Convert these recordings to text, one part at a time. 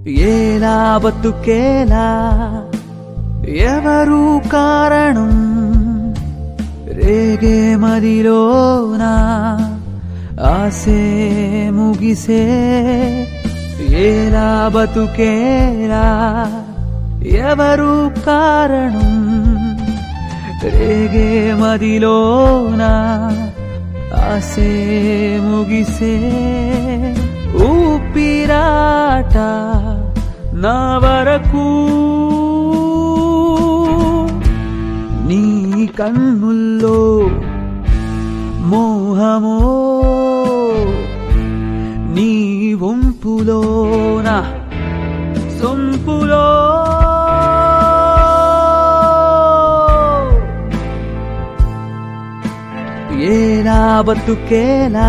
ఎలా బతుకేలా ఎవరు కారణం రేగే మదిలోనా ఆసే ముగిసే ఎలా బతుకేలా ఎవరు కారణం రేగే మదిలోనా ఆసే ముగిసే ఊపిరాట నా వరకు నీ కన్నుల్లో మోహమో నీ వంపులోన సొంపులో ఎలా బతుకేలా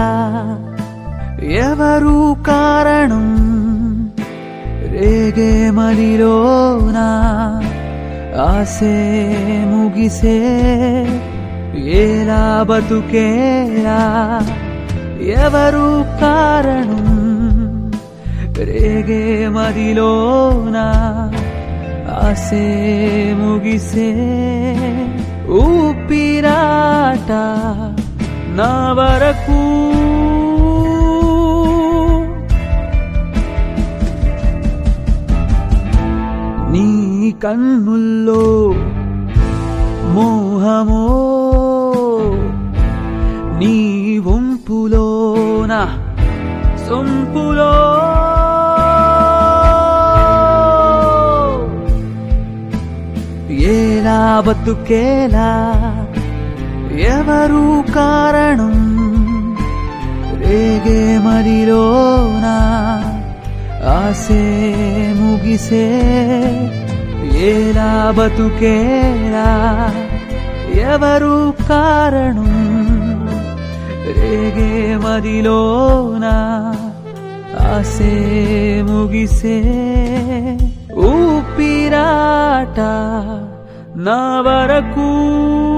ఎవరు కారణం రేగే మదిలోన ఆసే ముగిసే ఎలా బతుకేలా ఎవరు కారణం రేగే మదిలోన ఆసే ముగిసే ఊపిరాట నా వరకు నీ కన్నుల్లో మోహమో నీ వంపులోన సొంపులో ఎలా బతుకేలా ఎవరు కారణం రేగే మదిలోన ఆసే ముగిసే ఎలా బతుకేలా ఎవరు కారణం రేగే మదిలోన ఆసే ముగిసే ఊపిరాట నా వరకు